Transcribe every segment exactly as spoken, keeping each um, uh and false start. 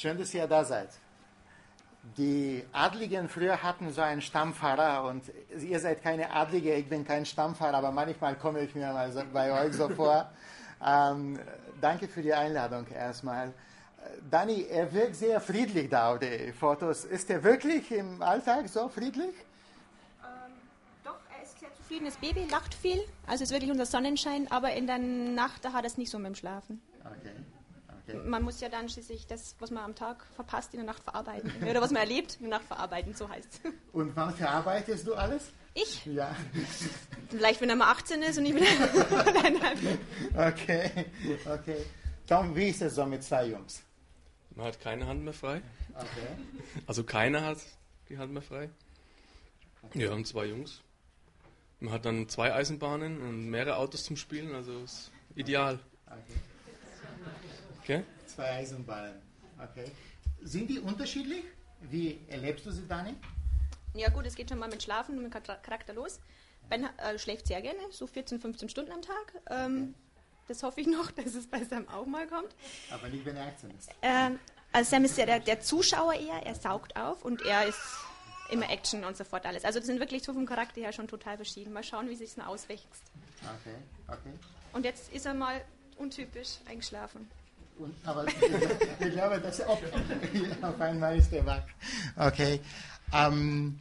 Schön, dass ihr da seid. Die Adligen früher hatten so einen Stammfahrer und ihr seid keine Adlige, ich bin kein Stammfahrer, aber manchmal komme ich mir mal so, bei euch so vor. Ähm, danke für die Einladung erstmal. Dani, er wirkt sehr friedlich da auf den Fotos. Ist er wirklich im Alltag so friedlich? Ähm, doch, er ist ein sehr zufriedenes Baby, lacht viel, also ist wirklich unser Sonnenschein, aber in der Nacht, da hat er es nicht so mit dem Schlafen. Okay. Okay. Man muss ja dann schließlich das, was man am Tag verpasst, in der Nacht verarbeiten. Oder was man erlebt, in der Nacht verarbeiten, so heißt es. Und wann verarbeitest du alles? Ich? Ja. Vielleicht, wenn er mal achtzehn ist und ich bin eineinhalb. Okay, okay. Tom, wie ist es so mit zwei Jungs? Man hat keine Hand mehr frei. Okay. Also keiner hat die Hand mehr frei. Ja, und zwei Jungs. Man hat dann zwei Eisenbahnen und mehrere Autos zum Spielen, also ist ideal. Okay. Okay? Zwei Eisenbahnen. Okay. Sind die unterschiedlich? Wie erlebst du sie, Dani? Ja gut, es geht schon mal mit Schlafen und mit Charakter los. Ben äh, schläft sehr gerne, so vierzehn, fünfzehn Stunden am Tag. Ähm, okay. Das hoffe ich noch, dass es bei Sam auch mal kommt. Aber nicht, wenn er achtzehn ist. Ähm, also Sam ist ja der, der Zuschauer eher, er saugt auf und er ist immer Action und so fort alles. Also das sind wirklich so vom Charakter her schon total verschieden. Mal schauen, wie sich es noch auswächst. Okay, okay. Und jetzt ist er mal untypisch eingeschlafen. Und, aber ich glaube, dass er auf, auf einmal ist er wach. Okay. Ähm,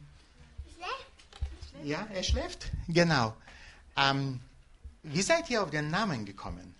ja, er schläft? Genau. Ähm, wie seid ihr auf den Namen gekommen?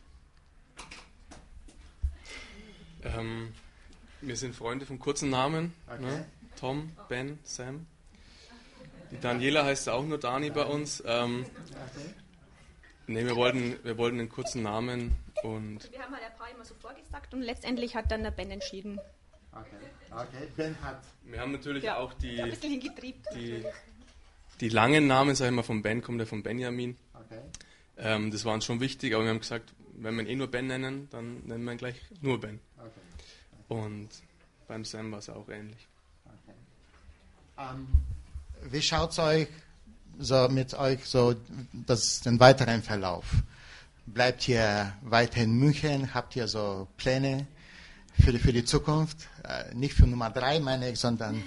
Ähm, wir sind Freunde von kurzen Namen. Okay. Ne? Tom, Ben, Sam. Die Daniela heißt auch nur Dani bei uns. Ähm, Okay. Ne, wir wollten, wir wollten einen kurzen Namen und... Wir haben halt ein paar immer so vorgesagt und letztendlich hat dann der Ben entschieden. Okay, okay. Ben hat... Wir haben natürlich Ja, auch die, ein bisschen hingetrieben. die, die langen Namen, sag ich mal, von Ben kommt der von Benjamin. Okay. Ähm, das war uns schon wichtig, aber wir haben gesagt, wenn wir ihn eh nur Ben nennen, dann nennen wir ihn gleich nur Ben. Okay. Und beim Sam war es auch ähnlich. Okay. Ähm, wie schaut es euch so mit euch so das, den weiteren Verlauf? Bleibt ihr weiter in München? Habt ihr so Pläne für die, für die Zukunft? Äh, nicht für Nummer drei, meine ich, sondern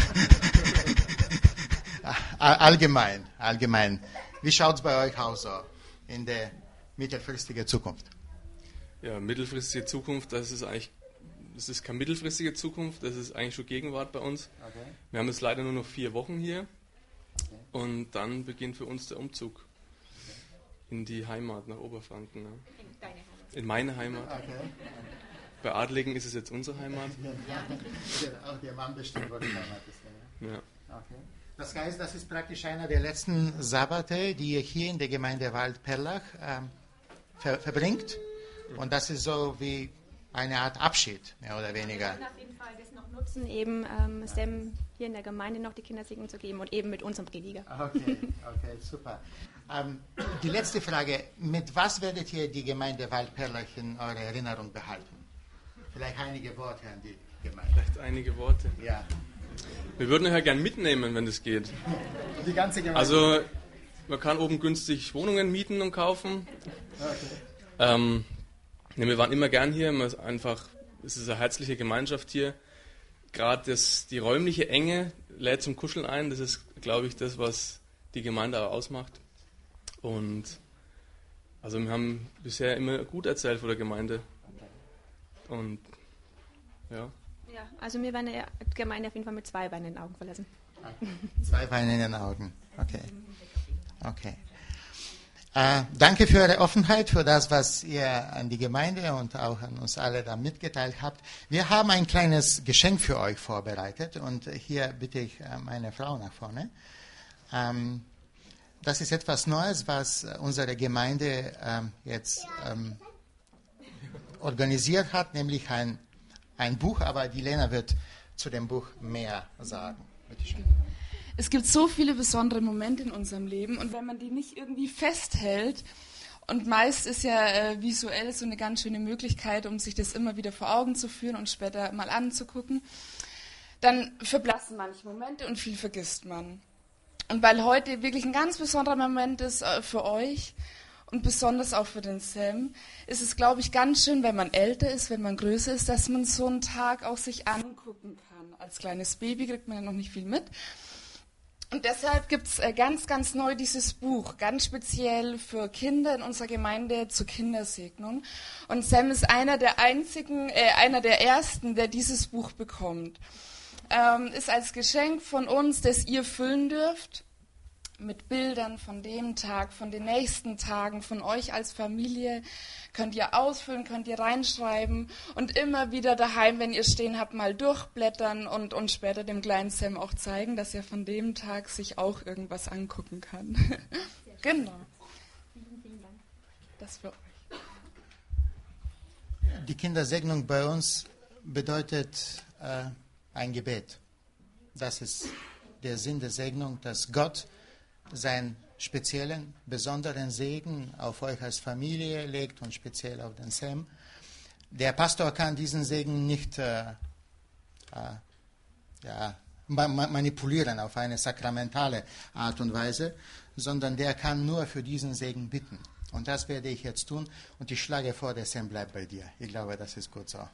allgemein, allgemein. Wie schaut es bei euch aus so in der mittelfristigen Zukunft? Ja, mittelfristige Zukunft, das ist eigentlich, das ist keine mittelfristige Zukunft, das ist eigentlich schon Gegenwart bei uns. Okay. Wir haben jetzt leider nur noch vier Wochen hier. Okay. Und dann beginnt für uns der Umzug in die Heimat nach Oberfranken. Ne? In deine Heimat. In meine Heimat. Okay. Bei Adligen ist es jetzt unsere Heimat. Ja, auch der Mann bestimmt, wo die Heimat ist. Ja. Ja. Okay. Das heißt, das ist praktisch einer der letzten Sabbate, die ihr hier in der Gemeinde Waldperlach ähm, ver verbringt. Und das ist so wie eine Art Abschied, mehr oder weniger. Wir können auf jeden Fall das noch nutzen, eben ähm, Sam hier in der Gemeinde noch die Kindersegnung zu geben und eben mit unserem Prediger. Okay, okay, super. Ähm, die letzte Frage, mit was werdet ihr die Gemeinde Waldperlach in eurer Erinnerung behalten? Vielleicht einige Worte an die Gemeinde. Vielleicht einige Worte. Ja. Wir würden euch ja gern mitnehmen, wenn das geht. Die ganze Gemeinde. Also, man kann oben günstig Wohnungen mieten und kaufen. Okay. Ähm, ja, wir waren immer gern hier. Man ist einfach, es ist eine herzliche Gemeinschaft hier. Gerade das, die räumliche Enge lädt zum Kuscheln ein. Das ist, glaube ich, das, was die Gemeinde auch ausmacht. Und also wir haben bisher immer gut erzählt von der Gemeinde. Und ja. Ja, also wir werden die Gemeinde auf jeden Fall mit zwei Beinen in den Augen verlassen. Zwei Beine in den Augen. Okay. Okay. Äh, danke für eure Offenheit, für das, was ihr an die Gemeinde und auch an uns alle da mitgeteilt habt. Wir haben ein kleines Geschenk für euch vorbereitet und hier bitte ich äh, meine Frau nach vorne. Ähm, das ist etwas Neues, was unsere Gemeinde ähm, jetzt ähm, organisiert hat, nämlich ein, ein Buch, aber die Lena wird zu dem Buch mehr sagen. Bitte schön. Es gibt so viele besondere Momente in unserem Leben und wenn man die nicht irgendwie festhält, und meist ist ja äh, visuell so eine ganz schöne Möglichkeit, um sich das immer wieder vor Augen zu führen und später mal anzugucken, dann verblassen manche Momente und viel vergisst man. Und weil heute wirklich ein ganz besonderer Moment ist äh, für euch und besonders auch für den Sam ist es, glaube ich, ganz schön, wenn man älter ist, wenn man größer ist, dass man so einen Tag auch sich angucken kann. Als kleines Baby kriegt man ja noch nicht viel mit. Und deshalb gibt es äh, ganz, ganz neu dieses Buch, ganz speziell für Kinder in unserer Gemeinde zur Kindersegnung. Und Sam ist einer der einzigen, äh, einer der ersten, der dieses Buch bekommt. Ähm, ist als Geschenk von uns, das ihr füllen dürft, mit Bildern von dem Tag, von den nächsten Tagen, von euch als Familie. Könnt ihr ausfüllen, könnt ihr reinschreiben und immer wieder daheim, wenn ihr stehen habt, mal durchblättern und, und später dem kleinen Sam auch zeigen, dass er von dem Tag sich auch irgendwas angucken kann. Genau. Vielen, vielen Dank. Das für euch. Die Kindersegnung bei uns bedeutet äh, ein Gebet. Das ist der Sinn der Segnung, dass Gott seinen speziellen, besonderen Segen auf euch als Familie legt und speziell auf den Sam. Der Pastor kann diesen Segen nicht äh, äh, ja, manipulieren auf eine sakramentale Art und Weise, sondern der kann nur für diesen Segen bitten. Und das werde ich jetzt tun und ich schlage vor, der Sam bleibt bei dir. Ich glaube, das ist gut so.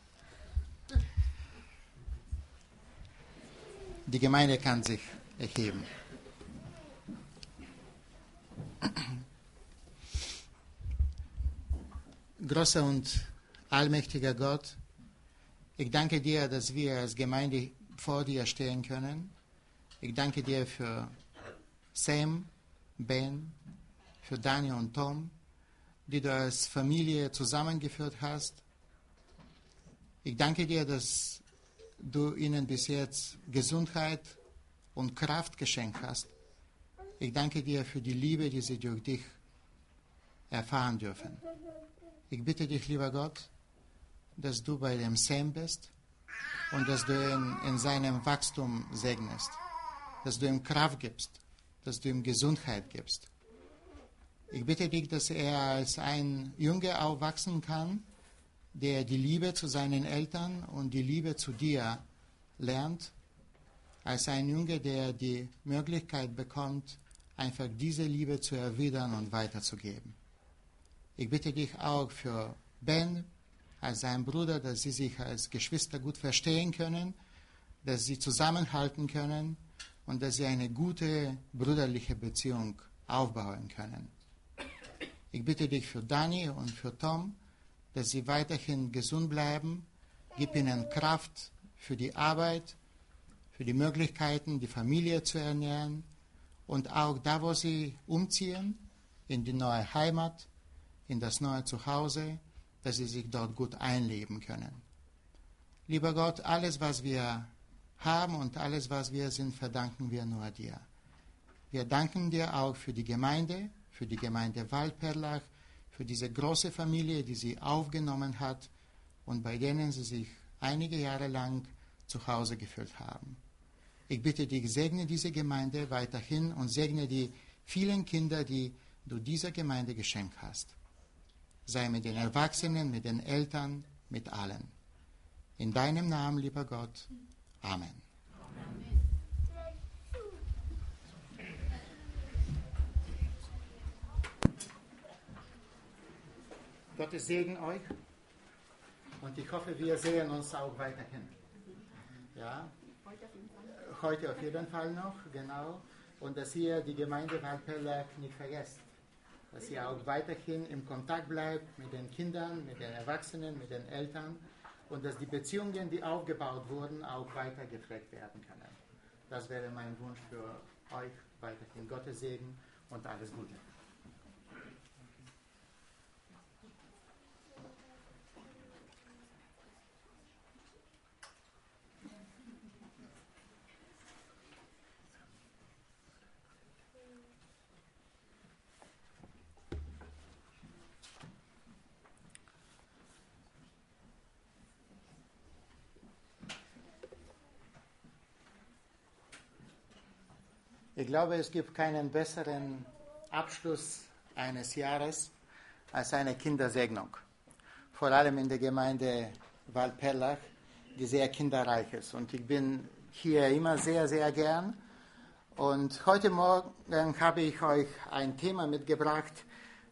Die Gemeinde kann sich erheben. Großer und allmächtiger Gott, ich danke dir, dass wir als Gemeinde vor dir stehen können. Ich danke dir für Sam, Ben, für Daniel und Tom, die du als Familie zusammengeführt hast. Ich danke dir, dass du ihnen bis jetzt Gesundheit und Kraft geschenkt hast. Ich danke dir für die Liebe, die sie durch dich erfahren dürfen. Ich bitte dich, lieber Gott, dass du bei dem Sam bist und dass du ihn in seinem Wachstum segnest, dass du ihm Kraft gibst, dass du ihm Gesundheit gibst. Ich bitte dich, dass er als ein Junge aufwachsen kann, der die Liebe zu seinen Eltern und die Liebe zu dir lernt, als ein Junge, der die Möglichkeit bekommt, einfach diese Liebe zu erwidern und weiterzugeben. Ich bitte dich auch für Ben, als sein Bruder, dass sie sich als Geschwister gut verstehen können, dass sie zusammenhalten können und dass sie eine gute brüderliche Beziehung aufbauen können. Ich bitte dich für Dani und für Tom, dass sie weiterhin gesund bleiben. Gib ihnen Kraft für die Arbeit, für die Möglichkeiten, die Familie zu ernähren und auch da, wo sie umziehen, in die neue Heimat, in das neue Zuhause, dass sie sich dort gut einleben können. Lieber Gott, alles, was wir haben und alles, was wir sind, verdanken wir nur dir. Wir danken dir auch für die Gemeinde, für die Gemeinde Waldperlach, für diese große Familie, die sie aufgenommen hat und bei denen sie sich einige Jahre lang zu Hause gefühlt haben. Ich bitte dich, segne diese Gemeinde weiterhin und segne die vielen Kinder, die du dieser Gemeinde geschenkt hast. Sei mit den Erwachsenen, mit den Eltern, mit allen. In deinem Namen, lieber Gott. Amen. Gottes Segen euch und ich hoffe, wir sehen uns auch weiterhin. Ja? Heute auf jeden Fall noch, genau. Und dass ihr die Gemeinde Waldperlach nicht vergesst. Dass ihr auch weiterhin im Kontakt bleibt mit den Kindern, mit den Erwachsenen, mit den Eltern und dass die Beziehungen, die aufgebaut wurden, auch weiter gepflegt werden können. Das wäre mein Wunsch für euch, weiterhin Gottes Segen und alles Gute. Ich glaube, es gibt keinen besseren Abschluss eines Jahres als eine Kindersegnung. Vor allem in der Gemeinde Waldperlach, die sehr kinderreich ist. Und ich bin hier immer sehr, sehr gern. Und heute Morgen habe ich euch ein Thema mitgebracht,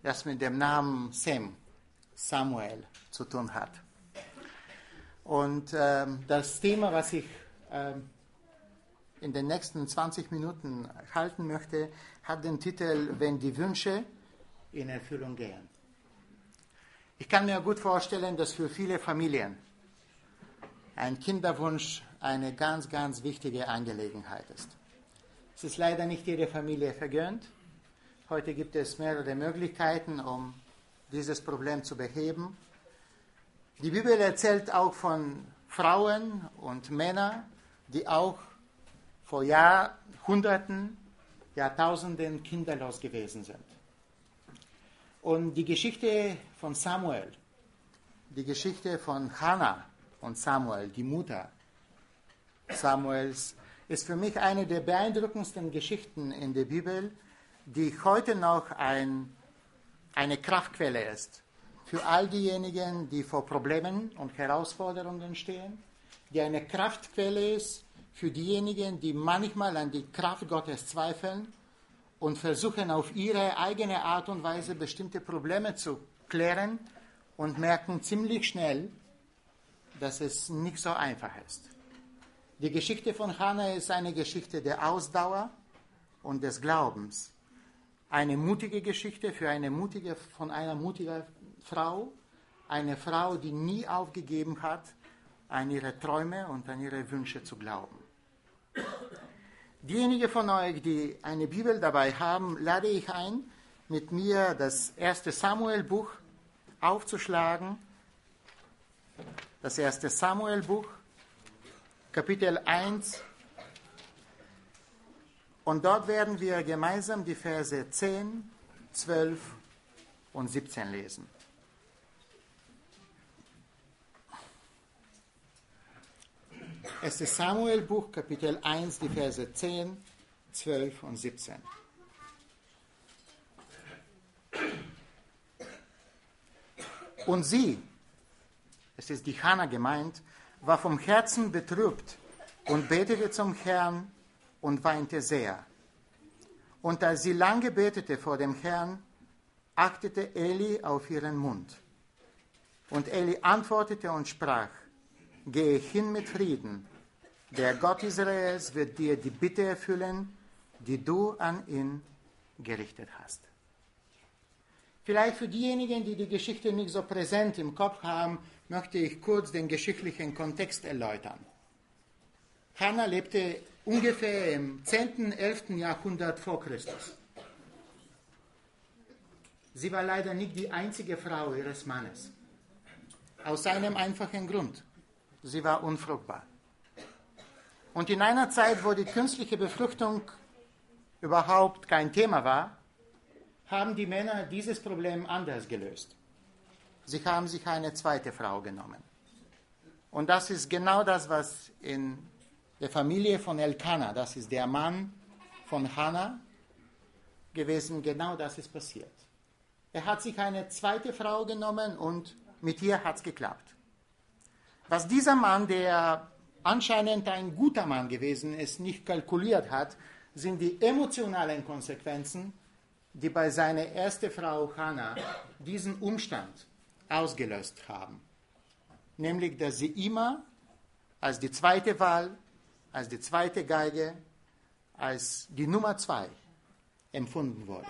das mit dem Namen Sam, Samuel, zu tun hat. Und ähm, das Thema, was ich ähm, in den nächsten zwanzig Minuten halten möchte, hat den Titel Wenn die Wünsche in Erfüllung gehen. Ich kann mir gut vorstellen, dass für viele Familien ein Kinderwunsch eine ganz, ganz wichtige Angelegenheit ist. Es ist leider nicht jede Familie vergönnt. Heute gibt es mehrere Möglichkeiten, um dieses Problem zu beheben. Die Bibel erzählt auch von Frauen und Männern, die auch vor Jahrhunderten, Jahrtausenden kinderlos gewesen sind. Und die Geschichte von Samuel, die Geschichte von Hannah und Samuel, die Mutter Samuels, ist für mich eine der beeindruckendsten Geschichten in der Bibel, die heute noch ein, eine Kraftquelle ist für all diejenigen, die vor Problemen und Herausforderungen stehen, die eine Kraftquelle ist für diejenigen, die manchmal an die Kraft Gottes zweifeln und versuchen auf ihre eigene Art und Weise bestimmte Probleme zu klären und merken ziemlich schnell, dass es nicht so einfach ist. Die Geschichte von Hannah ist eine Geschichte der Ausdauer und des Glaubens. Eine mutige Geschichte für eine mutige, von einer mutigen Frau, eine Frau, die nie aufgegeben hat, an ihre Träume und an ihre Wünsche zu glauben. Diejenigen von euch, die eine Bibel dabei haben, lade ich ein, mit mir das erste Samuel-Buch aufzuschlagen. Das erste Samuel-Buch, Kapitel eins. Und dort werden wir gemeinsam die Verse zehn, zwölf und siebzehn lesen. erstes Samuel-Buch, Kapitel eins, die Verse zehn, zwölf und siebzehn. Und sie, es ist die Hannah gemeint, war vom Herzen betrübt und betete zum Herrn und weinte sehr. Und als sie lange betete vor dem Herrn, achtete Eli auf ihren Mund. Und Eli antwortete und sprach: Gehe hin mit Frieden. Der Gott Israels wird dir die Bitte erfüllen, die du an ihn gerichtet hast. Vielleicht für diejenigen, die die Geschichte nicht so präsent im Kopf haben, möchte ich kurz den geschichtlichen Kontext erläutern. Hannah lebte ungefähr im zehnten, elften Jahrhundert vor Christus. Sie war leider nicht die einzige Frau ihres Mannes. Aus einem einfachen Grund. Sie war unfruchtbar. Und in einer Zeit, wo die künstliche Befruchtung überhaupt kein Thema war, haben die Männer dieses Problem anders gelöst. Sie haben sich eine zweite Frau genommen. Und das ist genau das, was in der Familie von Elkanah, das ist der Mann von Hannah gewesen, genau das ist passiert. Er hat sich eine zweite Frau genommen und mit ihr hat es geklappt. Was dieser Mann, der anscheinend ein guter Mann gewesen ist, nicht kalkuliert hat, sind die emotionalen Konsequenzen, die bei seiner ersten Frau Hannah diesen Umstand ausgelöst haben. Nämlich, dass sie immer als die zweite Wahl, als die zweite Geige, als die Nummer zwei empfunden wurde.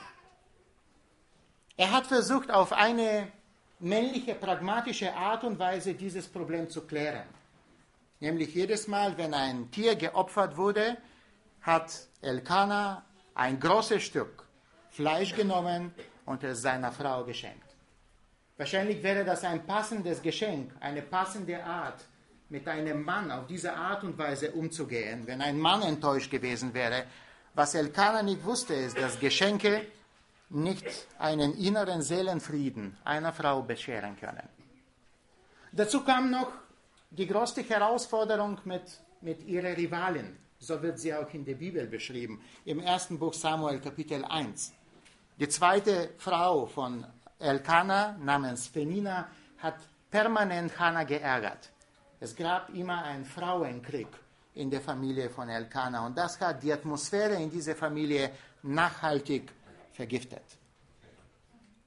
Er hat versucht, auf eine männliche, pragmatische Art und Weise dieses Problem zu klären. Nämlich jedes Mal, wenn ein Tier geopfert wurde, hat Elkanah ein großes Stück Fleisch genommen und es seiner Frau geschenkt. Wahrscheinlich wäre das ein passendes Geschenk, eine passende Art, mit einem Mann auf diese Art und Weise umzugehen, wenn ein Mann enttäuscht gewesen wäre. Was Elkanah nicht wusste, ist, dass Geschenke nicht einen inneren Seelenfrieden einer Frau bescheren können. Dazu kam noch die größte Herausforderung mit, mit ihrer Rivalin. So wird sie auch in der Bibel beschrieben, im ersten Buch Samuel, Kapitel eins. Die zweite Frau von Elkanah namens Phenina hat permanent Hannah geärgert. Es gab immer einen Frauenkrieg in der Familie von Elkanah und das hat die Atmosphäre in dieser Familie nachhaltig vergiftet.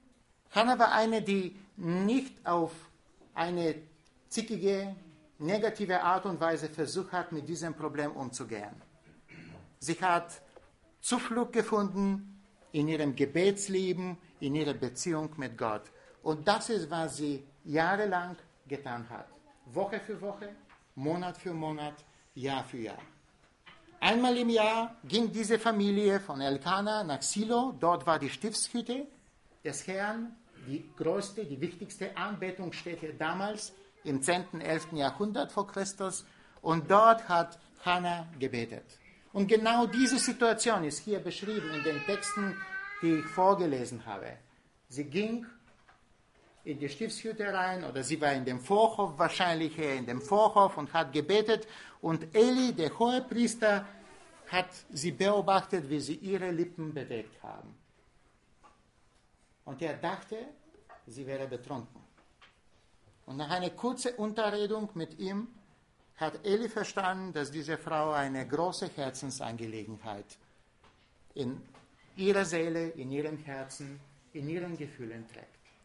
Hannah war eine, die nicht auf eine zickige, negative Art und Weise versucht hat, mit diesem Problem umzugehen. Sie hat Zuflucht gefunden in ihrem Gebetsleben, in ihrer Beziehung mit Gott. Und das ist, was sie jahrelang getan hat. Woche für Woche, Monat für Monat, Jahr für Jahr. Einmal im Jahr ging diese Familie von Elkanah nach Silo. Dort war die Stiftshütte des Herrn, die größte, die wichtigste Anbetungsstätte damals im zehnten, elften Jahrhundert vor Christus. Und dort hat Hannah gebetet. Und genau diese Situation ist hier beschrieben in den Texten, die ich vorgelesen habe. Sie ging in die Stiftshütte rein, oder sie war in dem Vorhof, wahrscheinlich eher in dem Vorhof, und hat gebetet. Und Eli, der Hohepriester, hat sie beobachtet, wie sie ihre Lippen bewegt haben. Und er dachte, sie wäre betrunken. Und nach einer kurzen Unterredung mit ihm hat Eli verstanden, dass diese Frau eine große Herzensangelegenheit in ihrer Seele, in ihrem Herzen, in ihren Gefühlen trägt.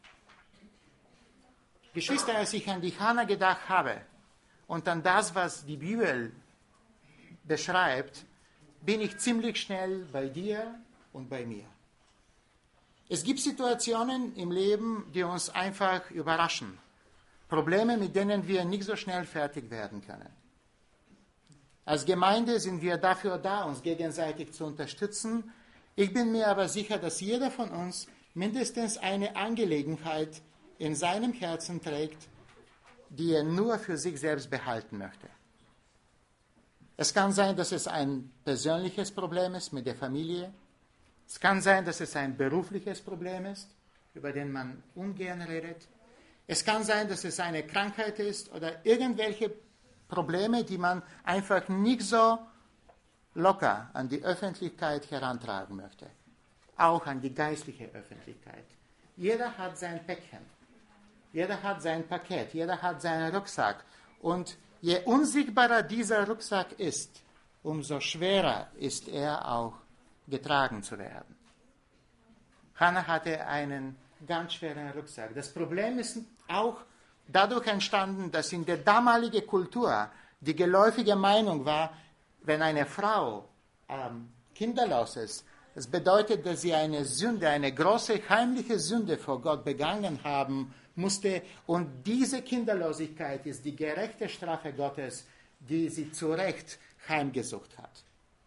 Geschwister, als ich an die Hannah gedacht habe und an das, was die Bibel beschreibt, bin ich ziemlich schnell bei dir und bei mir. Es gibt Situationen im Leben, die uns einfach überraschen. Probleme, mit denen wir nicht so schnell fertig werden können. Als Gemeinde sind wir dafür da, uns gegenseitig zu unterstützen. Ich bin mir aber sicher, dass jeder von uns mindestens eine Angelegenheit in seinem Herzen trägt, die er nur für sich selbst behalten möchte. Es kann sein, dass es ein persönliches Problem ist mit der Familie. Es kann sein, dass es ein berufliches Problem ist, über den man ungern redet. Es kann sein, dass es eine Krankheit ist oder irgendwelche Probleme, die man einfach nicht so locker an die Öffentlichkeit herantragen möchte. Auch an die geistliche Öffentlichkeit. Jeder hat sein Päckchen. Jeder hat sein Paket. Jeder hat seinen Rucksack. Und je unsichtbarer dieser Rucksack ist, umso schwerer ist er auch getragen zu werden. Hannah hatte einen ganz schweren Rucksack. Das Problem ist auch dadurch entstanden, dass in der damaligen Kultur die geläufige Meinung war, wenn eine Frau ähm, kinderlos ist, das bedeutet, dass sie eine Sünde, eine große heimliche Sünde vor Gott begangen haben musste. Und diese Kinderlosigkeit ist die gerechte Strafe Gottes, die sie zu Recht heimgesucht hat.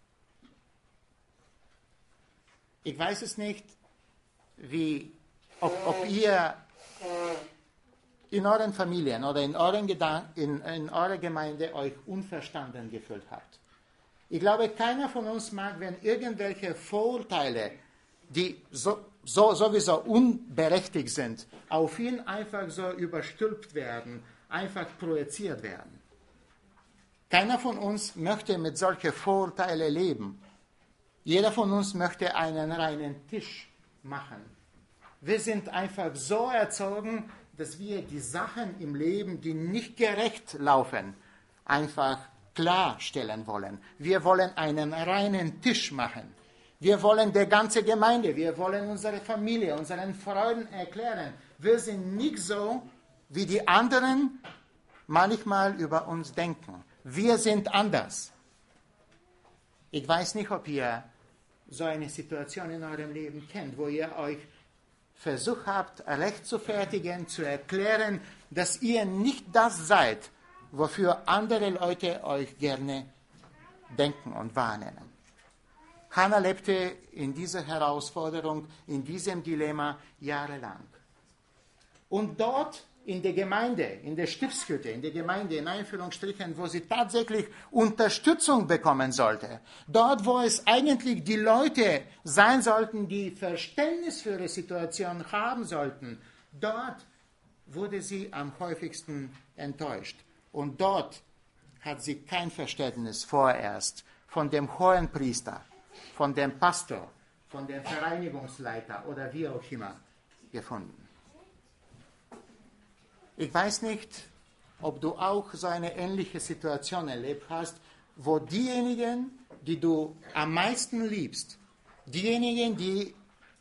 Ich weiß es nicht, wie, ob, ob ihr in euren Familien oder in, euren Gedanken, in, in eurer Gemeinde euch unverstanden gefühlt habt. Ich glaube, keiner von uns mag, wenn irgendwelche Vorurteile, die so, so, sowieso unberechtigt sind, auf ihn einfach so überstülpt werden, einfach projiziert werden. Keiner von uns möchte mit solchen Vorurteilen leben. Jeder von uns möchte einen reinen Tisch machen. Wir sind einfach so erzogen, dass wir die Sachen im Leben, die nicht gerecht laufen, einfach klarstellen wollen. Wir wollen einen reinen Tisch machen. Wir wollen der ganze Gemeinde, wir wollen unsere Familie, unseren Freunden erklären, wir sind nicht so, wie die anderen manchmal über uns denken. Wir sind anders. Ich weiß nicht, ob ihr so eine Situation in eurem Leben kennt, wo ihr euch versucht habt, rechtfertigen, zu erklären, dass ihr nicht das seid, wofür andere Leute euch gerne denken und wahrnehmen. Hannah lebte in dieser Herausforderung, in diesem Dilemma jahrelang. Und dort in der Gemeinde, in der Stiftshütte, in der Gemeinde, in Anführungsstrichen, wo sie tatsächlich Unterstützung bekommen sollte, dort, wo es eigentlich die Leute sein sollten, die Verständnis für ihre Situation haben sollten, dort wurde sie am häufigsten enttäuscht. Und dort hat sie kein Verständnis vorerst von dem Hohenpriester, von dem Pastor, von dem Vereinigungsleiter oder wie auch immer gefunden. Ich weiß nicht, ob du auch so eine ähnliche Situation erlebt hast, wo diejenigen, die du am meisten liebst, diejenigen, die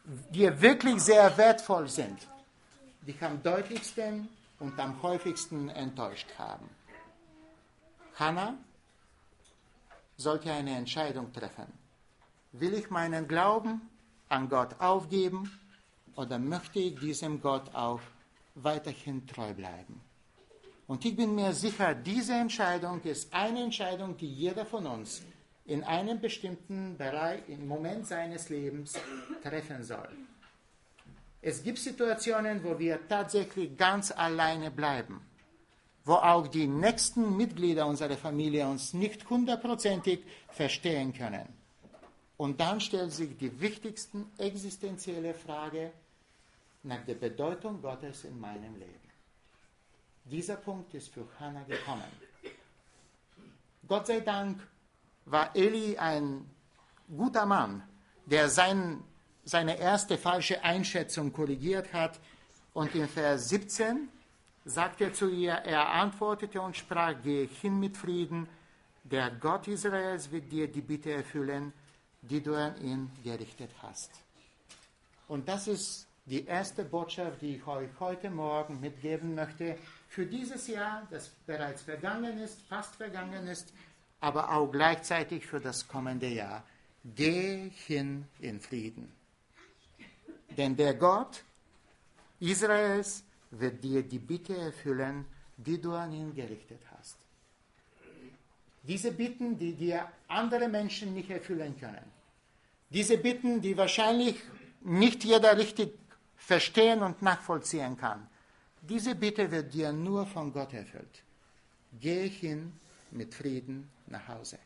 die wirklich sehr wertvoll sind, dich am deutlichsten und am häufigsten enttäuscht haben. Hannah sollte eine Entscheidung treffen. Will ich meinen Glauben an Gott aufgeben oder möchte ich diesem Gott auch weiterhin treu bleiben? Und ich bin mir sicher, diese Entscheidung ist eine Entscheidung, die jeder von uns in einem bestimmten Bereich, im Moment seines Lebens treffen soll. Es gibt Situationen, wo wir tatsächlich ganz alleine bleiben, wo auch die nächsten Mitglieder unserer Familie uns nicht hundertprozentig verstehen können. Und dann stellt sich die wichtigste existenzielle Frage nach der Bedeutung Gottes in meinem Leben. Dieser Punkt ist für Hannah gekommen. Gott sei Dank war Eli ein guter Mann, der sein, seine erste falsche Einschätzung korrigiert hat. Und in Vers siebzehn sagt er zu ihr, er antwortete und sprach, gehe hin mit Frieden, der Gott Israels wird dir die Bitte erfüllen, die du an ihn gerichtet hast. Und das ist die erste Botschaft, die ich euch heute Morgen mitgeben möchte, für dieses Jahr, das bereits vergangen ist, fast vergangen ist, aber auch gleichzeitig für das kommende Jahr. Geh hin in Frieden. Denn der Gott Israels wird dir die Bitte erfüllen, die du an ihn gerichtet hast. Diese Bitten, die dir andere Menschen nicht erfüllen können. Diese Bitten, die wahrscheinlich nicht jeder richtig verstehen und nachvollziehen kann. Diese Bitte wird dir nur von Gott erfüllt. Geh hin mit Frieden nach Hause.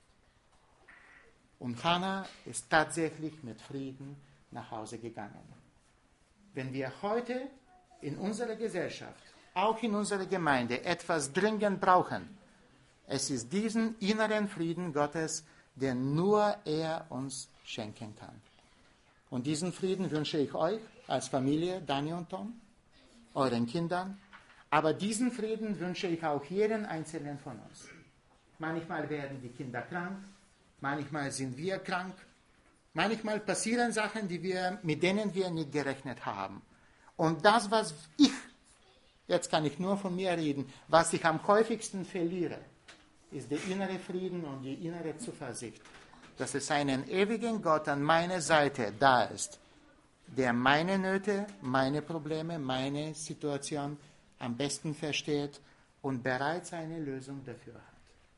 Und Hannah ist tatsächlich mit Frieden nach Hause gegangen. Wenn wir heute in unserer Gesellschaft, auch in unserer Gemeinde, etwas dringend brauchen, es ist diesen inneren Frieden Gottes, den nur er uns schenken kann. Und diesen Frieden wünsche ich euch als Familie, Dani und Tom, euren Kindern, aber diesen Frieden wünsche ich auch jeden Einzelnen von uns. Manchmal werden die Kinder krank, manchmal sind wir krank, manchmal passieren Sachen, die wir, mit denen wir nicht gerechnet haben. Und das, was ich, jetzt kann ich nur von mir reden, was ich am häufigsten verliere, ist der innere Frieden und die innere Zuversicht, dass es einen ewigen Gott an meiner Seite da ist, der meine Nöte, meine Probleme, meine Situation am besten versteht und bereits eine Lösung dafür hat.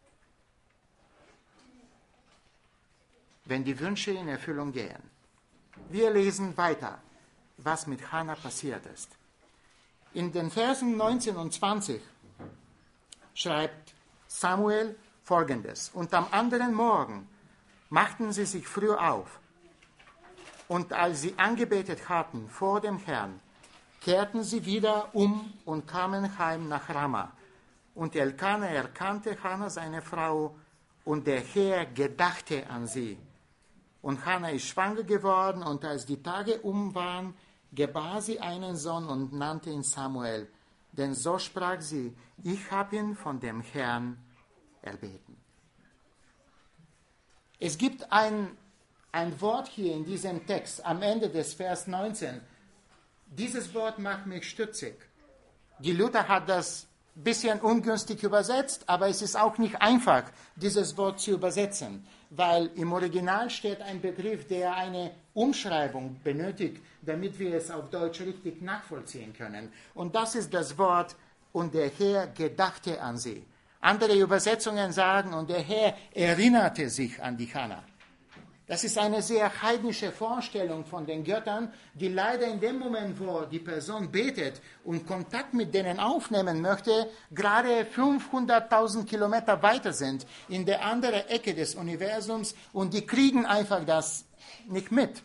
Wenn die Wünsche in Erfüllung gehen. Wir lesen weiter, was mit Hannah passiert ist. In den Versen neunzehn und zwanzig schreibt Samuel Folgendes. Und am anderen Morgen machten sie sich früh auf. Und als sie angebetet hatten vor dem Herrn, kehrten sie wieder um und kamen heim nach Rama. Und Elkana erkannte Hannah, seine Frau, und der Herr gedachte an sie. Und Hannah ist schwanger geworden, und als die Tage um waren, gebar sie einen Sohn und nannte ihn Samuel. Denn so sprach sie, ich habe ihn von dem Herrn erbeten. Es gibt ein Ein Wort hier in diesem Text, am Ende des Vers neunzehn. Dieses Wort macht mich stutzig. Die Luther hat das ein bisschen ungünstig übersetzt, aber es ist auch nicht einfach, dieses Wort zu übersetzen, weil im Original steht ein Begriff, der eine Umschreibung benötigt, damit wir es auf Deutsch richtig nachvollziehen können. Und das ist das Wort, und der Herr gedachte an sie. Andere Übersetzungen sagen, und der Herr erinnerte sich an die Hannah. Das ist eine sehr heidnische Vorstellung von den Göttern, die leider in dem Moment, wo die Person betet und Kontakt mit denen aufnehmen möchte, gerade fünfhunderttausend Kilometer weiter sind, in der anderen Ecke des Universums, und die kriegen einfach das nicht mit.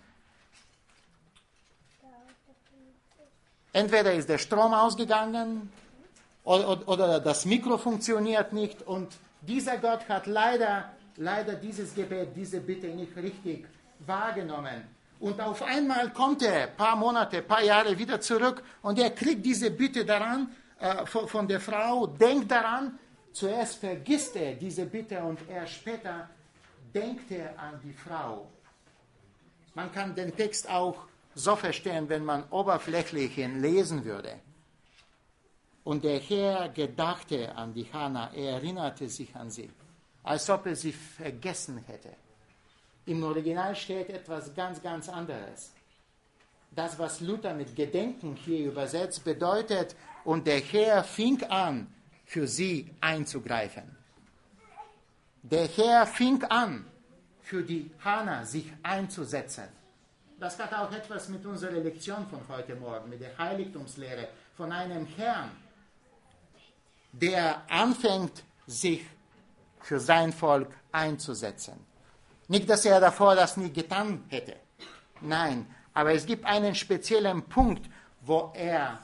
Entweder ist der Strom ausgegangen oder, oder das Mikro funktioniert nicht, und dieser Gott hat leider... leider dieses Gebet, diese Bitte nicht richtig wahrgenommen. Und auf einmal kommt er ein paar Monate, ein paar Jahre wieder zurück, und er kriegt diese Bitte daran, äh, von, von der Frau, denkt daran, zuerst vergisst er diese Bitte, und erst später denkt er an die Frau. Man kann den Text auch so verstehen, wenn man oberflächlich ihn lesen würde. Und der Herr gedachte an die Hannah, er erinnerte sich an sie, als ob er sie vergessen hätte. Im Original steht etwas ganz, ganz anderes. Das, was Luther mit Gedenken hier übersetzt, bedeutet, und der Herr fing an, für sie einzugreifen. Der Herr fing an, für die Hannah sich einzusetzen. Das hat auch etwas mit unserer Lektion von heute Morgen, mit der Heiligtumslehre von einem Herrn, der anfängt, sich für sein Volk einzusetzen. Nicht, dass er davor das nie getan hätte. Nein, aber es gibt einen speziellen Punkt, wo er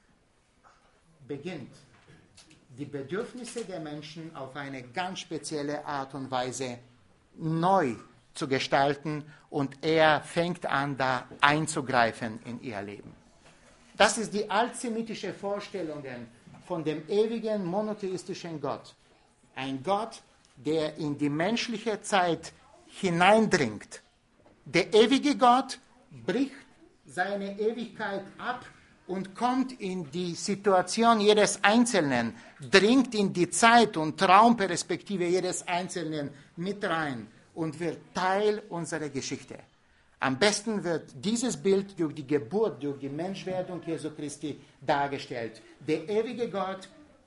beginnt, die Bedürfnisse der Menschen auf eine ganz spezielle Art und Weise neu zu gestalten, und er fängt an, da einzugreifen in ihr Leben. Das ist die altsemitische Vorstellung von dem ewigen monotheistischen Gott. Ein Gott, der in die menschliche Zeit hineindringt. Der ewige Gott bricht seine Ewigkeit ab und kommt in die Situation jedes Einzelnen, dringt in die Zeit- und Traumperspektive jedes Einzelnen mit rein und wird Teil unserer Geschichte. Am besten wird dieses Bild durch die Geburt, durch die Menschwerdung Jesu Christi dargestellt. Der ewige Gott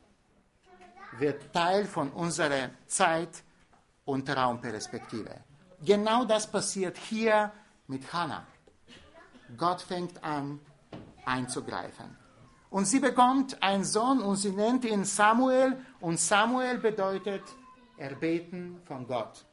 wird Teil von unserer Zeit- und Traumperspektive. Genau das passiert hier mit Hannah. Gott fängt an, einzugreifen. Und sie bekommt einen Sohn und sie nennt ihn Samuel. Und Samuel bedeutet erbeten von Gott.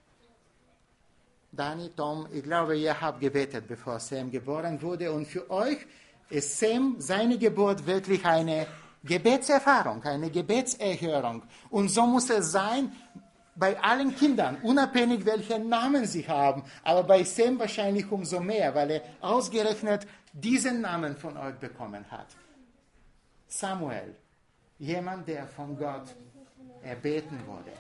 Dani, Tom, ich glaube, ihr habt gebetet, bevor Sam geboren wurde. Und für euch ist Sam, seine Geburt, wirklich eine Gebetserfahrung, eine Gebetserhörung. Und so muss es sein bei allen Kindern, unabhängig welchen Namen sie haben. Aber bei Sam wahrscheinlich umso mehr, weil er ausgerechnet diesen Namen von euch bekommen hat. Samuel, jemand, der von Gott erbeten wurde.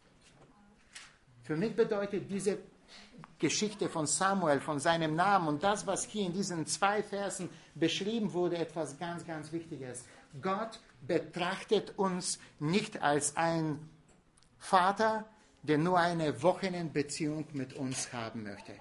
Für mich bedeutet diese Geschichte von Samuel, von seinem Namen und das, was hier in diesen zwei Versen beschrieben wurde, etwas ganz, ganz Wichtiges. Gott betrachtet uns nicht als ein Vater, der nur eine Wochenendbeziehung mit uns haben möchte.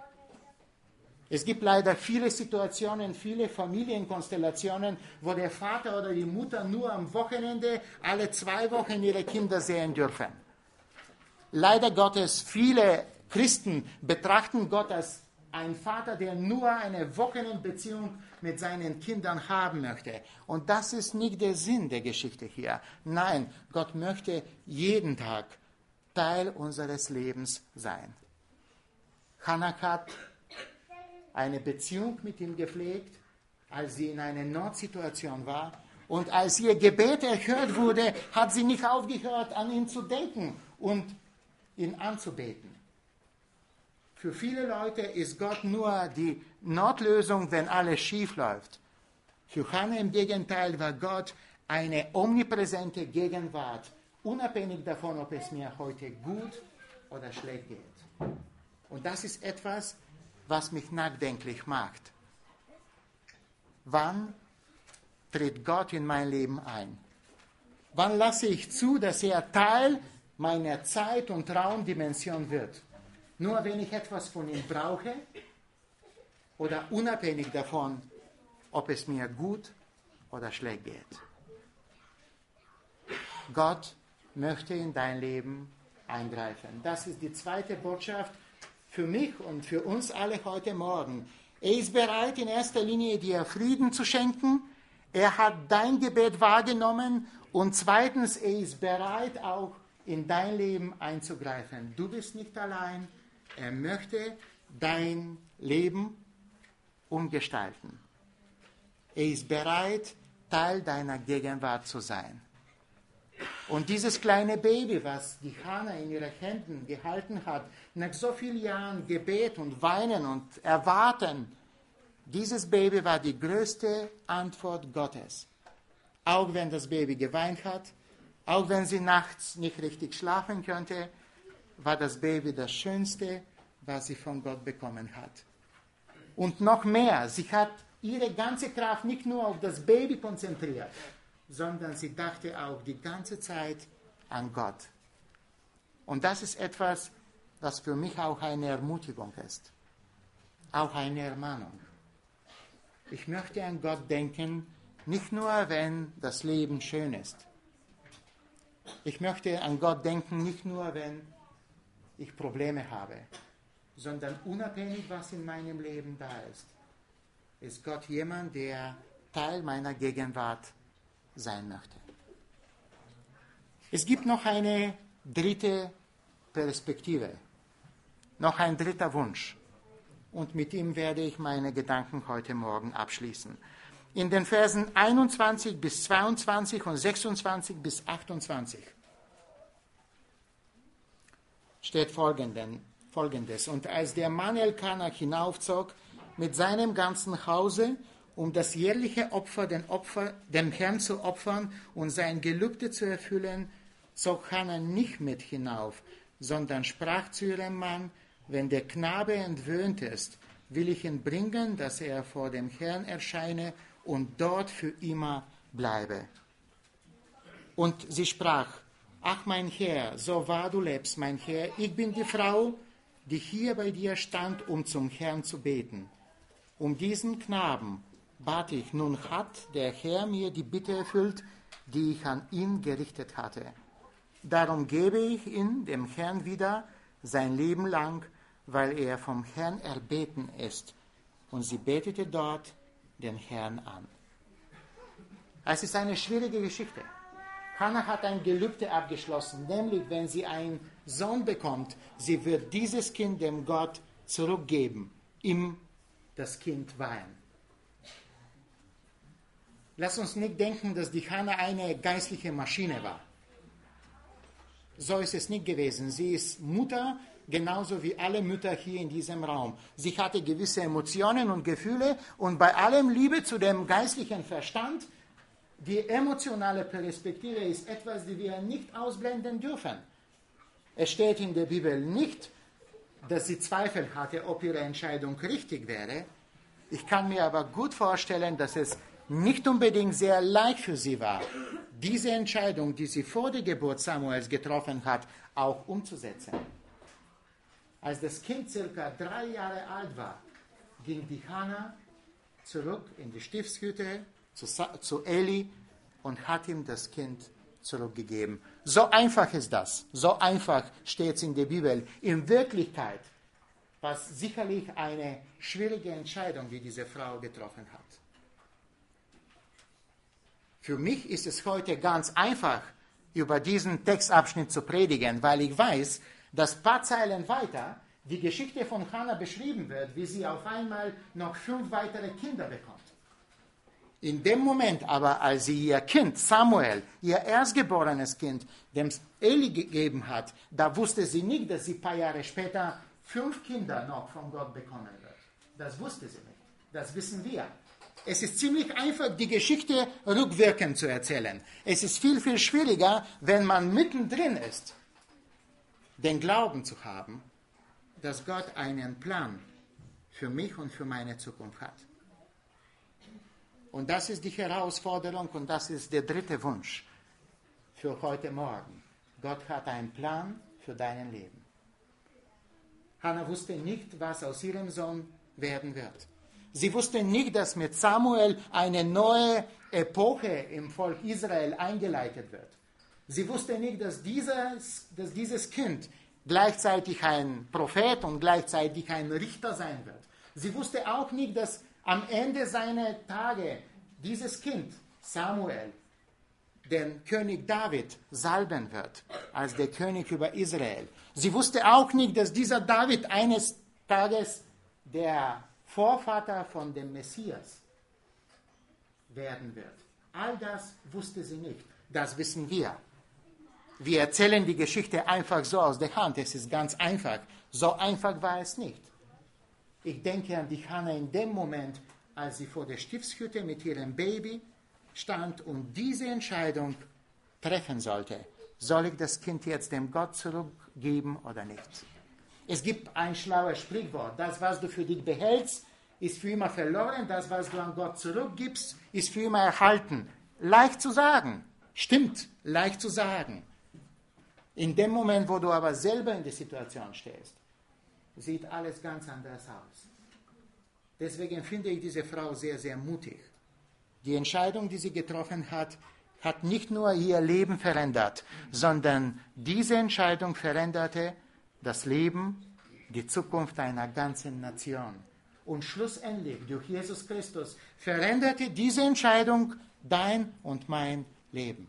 Es gibt leider viele Situationen, viele Familienkonstellationen, wo der Vater oder die Mutter nur am Wochenende alle zwei Wochen ihre Kinder sehen dürfen. Leider Gottes, viele Christen betrachten Gott als einen Vater, der nur eine Wochenendbeziehung mit seinen Kindern haben möchte. Und das ist nicht der Sinn der Geschichte hier. Nein, Gott möchte jeden Tag Teil unseres Lebens sein. Hannah hat eine Beziehung mit ihm gepflegt, als sie in einer Notsituation war. Und als ihr Gebet erhört wurde, hat sie nicht aufgehört, an ihn zu denken und ihn anzubeten. Für viele Leute ist Gott nur die Notlösung, wenn alles schief läuft. Für Hannah im Gegenteil war Gott eine omnipräsente Gegenwart, unabhängig davon, ob es mir heute gut oder schlecht geht. Und das ist etwas, was mich nachdenklich macht. Wann tritt Gott in mein Leben ein? Wann lasse ich zu, dass er Teil meiner Zeit- und Raumdimension wird? Nur wenn ich etwas von ihm brauche oder unabhängig davon, ob es mir gut oder schlecht geht. Gott möchte in dein Leben eingreifen. Das ist die zweite Botschaft für mich und für uns alle heute Morgen. Er ist bereit, in erster Linie dir Frieden zu schenken. Er hat dein Gebet wahrgenommen. Und zweitens, er ist bereit, auch in dein Leben einzugreifen. Du bist nicht allein. Er möchte dein Leben umgestalten. Er ist bereit, Teil deiner Gegenwart zu sein. Und dieses kleine Baby, was die Hannah in ihren Händen gehalten hat, nach so vielen Jahren Gebet und Weinen und Erwarten, dieses Baby war die größte Antwort Gottes. Auch wenn das Baby geweint hat, auch wenn sie nachts nicht richtig schlafen konnte, war das Baby das Schönste, was sie von Gott bekommen hat. Und noch mehr, sie hat ihre ganze Kraft nicht nur auf das Baby konzentriert, sondern sie dachte auch die ganze Zeit an Gott. Und das ist etwas, was für mich auch eine Ermutigung ist, auch eine Ermahnung. Ich möchte an Gott denken, nicht nur, wenn das Leben schön ist. Ich möchte an Gott denken, nicht nur, wenn ich Probleme habe, sondern unabhängig, was in meinem Leben da ist, ist Gott jemand, der Teil meiner Gegenwart sein möchte. Es gibt noch eine dritte Perspektive, noch ein dritter Wunsch. Und mit ihm werde ich meine Gedanken heute Morgen abschließen. In den Versen einundzwanzig bis zweiundzwanzig und sechsundzwanzig bis achtundzwanzig steht Folgendes. Und als der Mann Elkanah hinaufzog mit seinem ganzen Hause, um das jährliche Opfer, den Opfer dem Herrn zu opfern und sein Gelübde zu erfüllen, zog Hannah nicht mit hinauf, sondern sprach zu ihrem Mann: Wenn der Knabe entwöhnt ist, will ich ihn bringen, dass er vor dem Herrn erscheine und dort für immer bleibe. Und sie sprach: Ach, mein Herr, so wahr du lebst, mein Herr, ich bin die Frau, die hier bei dir stand, um zum Herrn zu beten. Um diesen Knaben bat ich, nun hat der Herr mir die Bitte erfüllt, die ich an ihn gerichtet hatte. Darum gebe ich ihn dem Herrn wieder sein Leben lang, weil er vom Herrn erbeten ist. Und sie betete dort den Herrn an. Es ist eine schwierige Geschichte. Hannah hat ein Gelübde abgeschlossen, nämlich wenn sie einen Sohn bekommt, sie wird dieses Kind dem Gott zurückgeben, ihm das Kind weihen. Lass uns nicht denken, dass die Hannah eine geistliche Maschine war. So ist es nicht gewesen. Sie ist Mutter, genauso wie alle Mütter hier in diesem Raum. Sie hatte gewisse Emotionen und Gefühle und bei allem Liebe zu dem geistlichen Verstand, die emotionale Perspektive ist etwas, die wir nicht ausblenden dürfen. Es steht in der Bibel nicht, dass sie Zweifel hatte, ob ihre Entscheidung richtig wäre. Ich kann mir aber gut vorstellen, dass es nicht unbedingt sehr leicht für sie war, diese Entscheidung, die sie vor der Geburt Samuels getroffen hat, auch umzusetzen. Als das Kind circa drei Jahre alt war, ging die Hannah zurück in die Stiftshütte zu, zu Eli und hat ihm das Kind zurückgegeben. So einfach ist das. So einfach steht es in der Bibel. In Wirklichkeit war es sicherlich eine schwierige Entscheidung, die diese Frau getroffen hat. Für mich ist es heute ganz einfach, über diesen Textabschnitt zu predigen, weil ich weiß, dass ein paar Zeilen weiter die Geschichte von Hannah beschrieben wird, wie sie auf einmal noch fünf weitere Kinder bekommt. In dem Moment aber, als sie ihr Kind, Samuel, ihr erstgeborenes Kind, dem Eli gegeben hat, da wusste sie nicht, dass sie ein paar Jahre später fünf Kinder noch von Gott bekommen wird. Das wusste sie nicht. Das wissen wir. Es ist ziemlich einfach, die Geschichte rückwirkend zu erzählen. Es ist viel, viel schwieriger, wenn man mittendrin ist, den Glauben zu haben, dass Gott einen Plan für mich und für meine Zukunft hat. Und das ist die Herausforderung und das ist der dritte Wunsch für heute Morgen. Gott hat einen Plan für dein Leben. Hannah wusste nicht, was aus ihrem Sohn werden wird. Sie wusste nicht, dass mit Samuel eine neue Epoche im Volk Israel eingeleitet wird. Sie wusste nicht, dass dieses, dass dieses Kind gleichzeitig ein Prophet und gleichzeitig ein Richter sein wird. Sie wusste auch nicht, dass am Ende seiner Tage dieses Kind, Samuel, den König David salben wird, als der König über Israel. Sie wusste auch nicht, dass dieser David eines Tages der Vorvater von dem Messias werden wird. All das wusste sie nicht. Das wissen wir. Wir erzählen die Geschichte einfach so aus der Hand. Es ist ganz einfach. So einfach war es nicht. Ich denke an die Hannah in dem Moment, als sie vor der Stiftshütte mit ihrem Baby stand und diese Entscheidung treffen sollte. Soll ich das Kind jetzt dem Gott zurückgeben oder nicht? Es gibt ein schlaues Sprichwort. Das, was du für dich behältst, ist für immer verloren, das, was du an Gott zurückgibst, ist für immer erhalten. Leicht zu sagen, stimmt, leicht zu sagen. In dem Moment, wo du aber selber in der Situation stehst, sieht alles ganz anders aus. Deswegen finde ich diese Frau sehr, sehr mutig. Die Entscheidung, die sie getroffen hat, hat nicht nur ihr Leben verändert, sondern diese Entscheidung veränderte das Leben, die Zukunft einer ganzen Nation. Und schlussendlich, durch Jesus Christus, veränderte diese Entscheidung dein und mein Leben.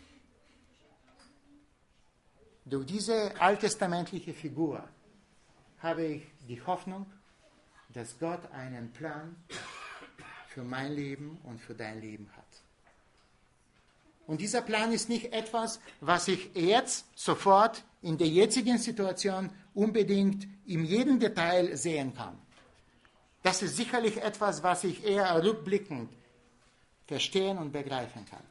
Durch diese alttestamentliche Figur habe ich die Hoffnung, dass Gott einen Plan für mein Leben und für dein Leben hat. Und dieser Plan ist nicht etwas, was ich jetzt sofort in der jetzigen Situation unbedingt in jedem Detail sehen kann. Das ist sicherlich etwas, was ich eher rückblickend verstehen und begreifen kann.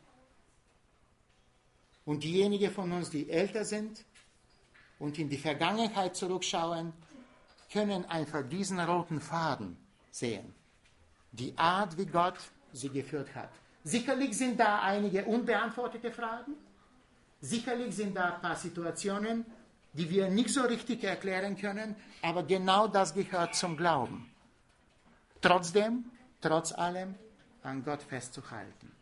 Und diejenigen von uns, die älter sind und in die Vergangenheit zurückschauen, können einfach diesen roten Faden sehen. Die Art, wie Gott sie geführt hat. Sicherlich sind da einige unbeantwortete Fragen. Sicherlich sind da ein paar Situationen, die wir nicht so richtig erklären können, aber genau das gehört zum Glauben. Trotzdem, trotz allem, an Gott festzuhalten.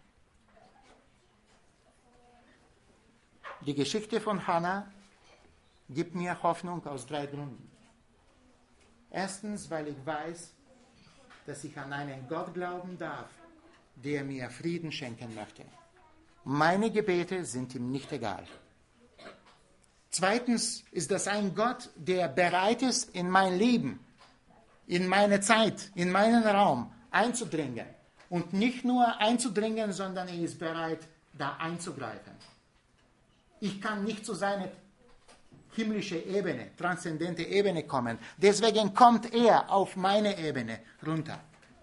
Die Geschichte von Hannah gibt mir Hoffnung aus drei Gründen. Erstens, weil ich weiß, dass ich an einen Gott glauben darf, der mir Frieden schenken möchte. Meine Gebete sind ihm nicht egal. Zweitens ist das ein Gott, der bereit ist, in mein Leben, in meine Zeit, in meinen Raum einzudringen. Und nicht nur einzudringen, sondern er ist bereit, da einzugreifen. Ich kann nicht zu seiner himmlischen Ebene, transzendente Ebene kommen. Deswegen kommt er auf meine Ebene runter.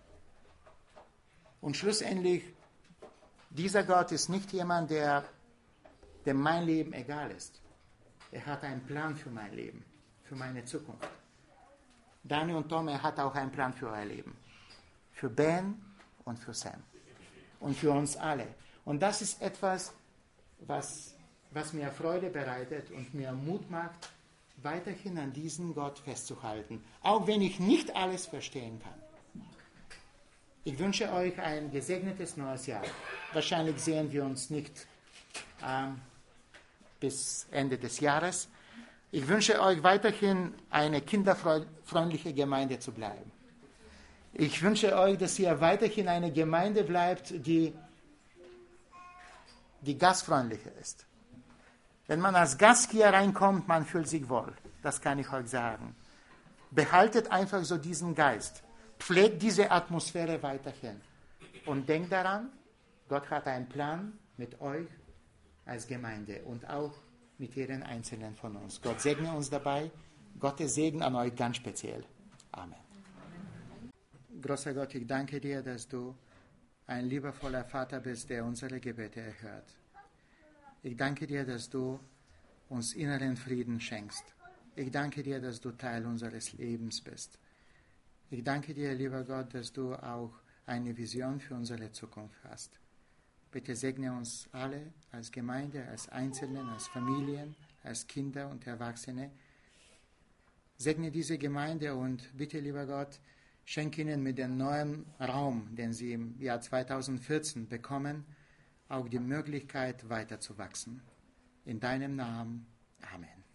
Und schlussendlich, dieser Gott ist nicht jemand, der, dem mein Leben egal ist. Er hat einen Plan für mein Leben, für meine Zukunft. Daniel und Tom, er hat auch einen Plan für euer Leben. Für Ben und für Sam. Und für uns alle. Und das ist etwas, was, was mir Freude bereitet und mir Mut macht, weiterhin an diesen Gott festzuhalten. Auch wenn ich nicht alles verstehen kann. Ich wünsche euch ein gesegnetes neues Jahr. Wahrscheinlich sehen wir uns nicht ähm, bis Ende des Jahres. Ich wünsche euch weiterhin eine kinderfreundliche Gemeinde zu bleiben. Ich wünsche euch, dass ihr weiterhin eine Gemeinde bleibt, die, die gastfreundlicher ist. Wenn man als Gast hier reinkommt, man fühlt sich wohl. Das kann ich euch sagen. Behaltet einfach so diesen Geist. Pflegt diese Atmosphäre weiterhin. Und denkt daran, Gott hat einen Plan mit euch als Gemeinde und auch mit jedem Einzelnen von uns. Gott segne uns dabei. Gottes Segen an euch ganz speziell. Amen. Großer Gott, ich danke dir, dass du ein liebevoller Vater bist, der unsere Gebete erhört. Ich danke dir, dass du uns inneren Frieden schenkst. Ich danke dir, dass du Teil unseres Lebens bist. Ich danke dir, lieber Gott, dass du auch eine Vision für unsere Zukunft hast. Bitte segne uns alle als Gemeinde, als Einzelnen, als Familien, als Kinder und Erwachsene. Segne diese Gemeinde und bitte, lieber Gott, schenke ihnen mit dem neuen Raum, den sie im Jahr zweitausendvierzehn bekommen, auch die Möglichkeit weiterzuwachsen. In deinem Namen. Amen.